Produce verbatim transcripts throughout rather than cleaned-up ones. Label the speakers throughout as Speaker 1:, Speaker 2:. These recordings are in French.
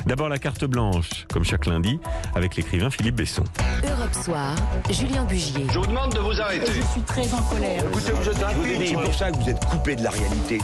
Speaker 1: D'abord la carte blanche, comme chaque lundi, avec l'écrivain Philippe Besson.
Speaker 2: Europe Soir, Julien Bugier.
Speaker 3: Je vous demande de vous arrêter.
Speaker 4: Je suis très en colère.
Speaker 3: Écoutez, vous êtes rapide, c'est pour ça que vous êtes coupé de la réalité.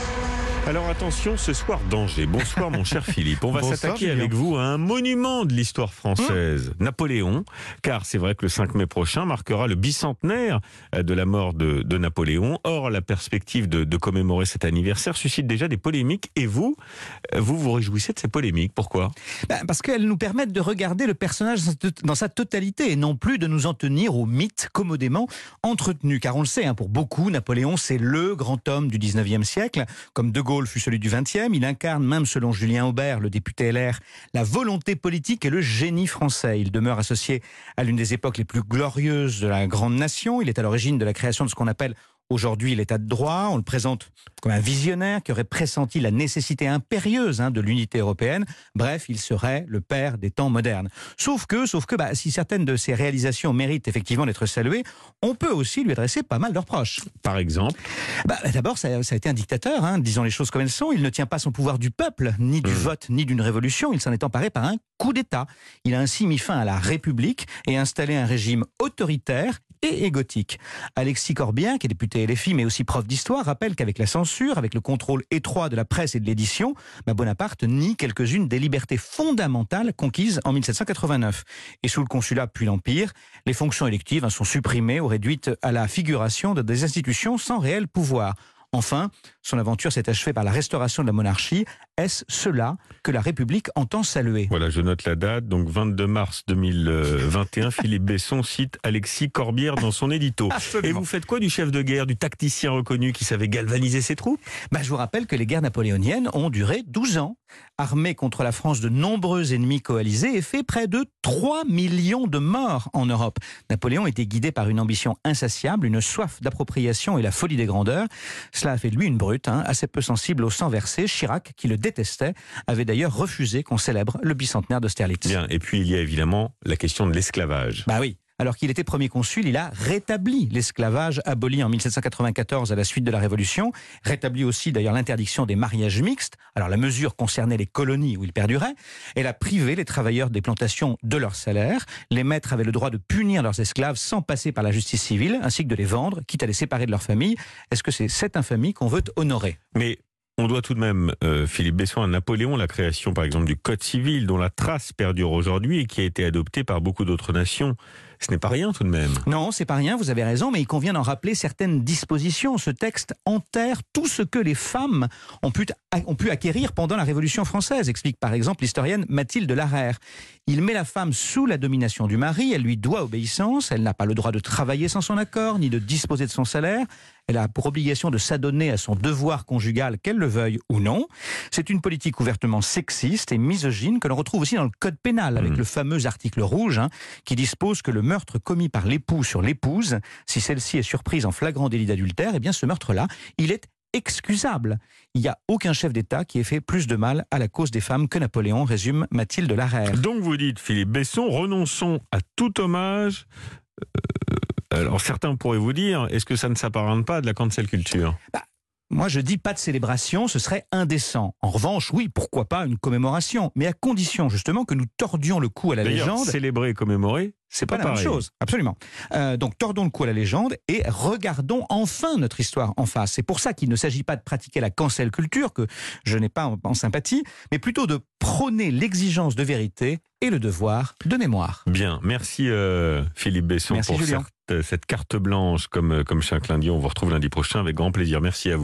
Speaker 1: Alors attention, ce soir danger. Bonsoir mon cher Philippe. On va
Speaker 5: Bonsoir,
Speaker 1: s'attaquer
Speaker 5: Julien.
Speaker 1: avec vous à un monument de l'histoire française, mmh. Napoléon, car c'est vrai que le cinq mai prochain marquera le bicentenaire de la mort de, de Napoléon. Or, la perspective de, de commémorer cet anniversaire suscite déjà des polémiques. Et vous, vous vous réjouissez de ces polémiques. Pourquoi ?
Speaker 5: Ben, parce qu'elles nous permettent de regarder le personnage dans sa totalité et non plus de nous en tenir au mythe commodément entretenu. Car on le sait, hein, pour beaucoup, Napoléon, c'est le grand homme du dix-neuvième siècle, comme De Gaulle fut celui du vingtième. Il incarne, même selon Julien Aubert, le député L R, la volonté politique et le génie français. Il demeure associé à l'une des époques les plus glorieuses de la grande nation. Il est à l'origine de la création de ce qu'on appelle aujourd'hui l'état de droit. On le présente comme un visionnaire qui aurait pressenti la nécessité impérieuse hein, de l'unité européenne. Bref, il serait le père des temps modernes. Sauf que, sauf que bah, si certaines de ses réalisations méritent effectivement d'être saluées, on peut aussi lui adresser pas mal de reproches.
Speaker 1: Par exemple
Speaker 5: bah, D'abord, ça, ça a été un dictateur, hein, disons les choses comme elles sont. Il ne tient pas son pouvoir du peuple, ni du mmh. vote, ni d'une révolution. Il s'en est emparé par un coup d'État. Il a ainsi mis fin à la République et installé un régime autoritaire et égotique. Alexis Corbière, qui est député L F I mais aussi prof d'histoire, rappelle qu'avec la censure, avec le contrôle étroit de la presse et de l'édition, bah Bonaparte nie quelques-unes des libertés fondamentales conquises en mille sept cent quatre-vingt-neuf. Et sous le consulat puis l'Empire, les fonctions électives hein, sont supprimées ou réduites à la figuration de des institutions sans réel pouvoir. Enfin, son aventure s'est achevée par la restauration de la monarchie. Est-ce cela que la République entend saluer ?
Speaker 1: Voilà, je note la date. Donc vingt-deux mars deux mille vingt et un, Philippe Besson cite Alexis Corbière dans son édito.
Speaker 5: Absolument.
Speaker 1: Et vous faites quoi du chef de guerre, du tacticien reconnu qui savait galvaniser ses troupes ?
Speaker 5: bah, Je vous rappelle que les guerres napoléoniennes ont duré douze ans. Armé contre la France de nombreux ennemis coalisés et fait près de trois millions de morts en Europe. Napoléon était guidé par une ambition insatiable, une soif d'appropriation et la folie des grandeurs. Cela a fait de lui une brute, hein, assez peu sensible au sang versé. Chirac, qui le détestait, avait d'ailleurs refusé qu'on célèbre le bicentenaire d'Austerlitz.
Speaker 1: Bien, et puis il y a évidemment la question de l'esclavage.
Speaker 5: Bah oui. Alors qu'il était premier consul, il a rétabli l'esclavage aboli en mille sept cent quatre-vingt-quatorze à la suite de la Révolution. Rétabli aussi d'ailleurs l'interdiction des mariages mixtes. Alors la mesure concernait les colonies où il perdurait. Elle a privé les travailleurs des plantations de leur salaire. Les maîtres avaient le droit de punir leurs esclaves sans passer par la justice civile, ainsi que de les vendre, quitte à les séparer de leur famille. Est-ce que c'est cette infamie qu'on veut honorer ?
Speaker 1: Mais on doit tout de même, euh, Philippe Besson, à Napoléon, la création par exemple du Code civil, dont la trace perdure aujourd'hui et qui a été adoptée par beaucoup d'autres nations. Ce n'est pas rien tout de même.
Speaker 5: Non, c'est pas rien, vous avez raison, mais il convient d'en rappeler certaines dispositions. Ce texte enterre tout ce que les femmes ont pu, ont pu acquérir pendant la Révolution française, explique par exemple l'historienne Mathilde Larère. Il met la femme sous la domination du mari, elle lui doit obéissance, elle n'a pas le droit de travailler sans son accord, ni de disposer de son salaire. Elle a pour obligation de s'adonner à son devoir conjugal, qu'elle le veuille ou non. C'est une politique ouvertement sexiste et misogyne que l'on retrouve aussi dans le Code pénal, avec mmh. le fameux article rouge, hein, qui dispose que le meurtre commis par l'époux sur l'épouse, si celle-ci est surprise en flagrant délit d'adultère, eh bien ce meurtre-là, il est excusable. Il n'y a aucun chef d'État qui ait fait plus de mal à la cause des femmes que Napoléon, résume Mathilde Larère.
Speaker 1: Donc vous dites, Philippe Besson, renonçons à tout hommage. Euh, alors certains pourraient vous dire, est-ce que ça ne s'apparente pas à de la cancel culture ?
Speaker 5: bah, Moi, je dis pas de célébration, ce serait indécent. En revanche, oui, pourquoi pas une commémoration, mais à condition justement que nous tordions le cou à la
Speaker 1: D'ailleurs,
Speaker 5: légende.
Speaker 1: Célébrer et commémorer, c'est pas,
Speaker 5: pas la
Speaker 1: pareil.
Speaker 5: même chose, absolument. Euh, donc, tordons le cou à la légende et regardons enfin notre histoire en face. C'est pour ça qu'il ne s'agit pas de pratiquer la cancel culture, que je n'ai pas en, en sympathie, mais plutôt de prôner l'exigence de vérité et le devoir de mémoire.
Speaker 1: Bien, merci euh, Philippe Besson
Speaker 5: merci,
Speaker 1: pour
Speaker 5: Julien.
Speaker 1: cette, cette carte blanche comme, comme chaque lundi. On vous retrouve lundi prochain avec grand plaisir. Merci à vous.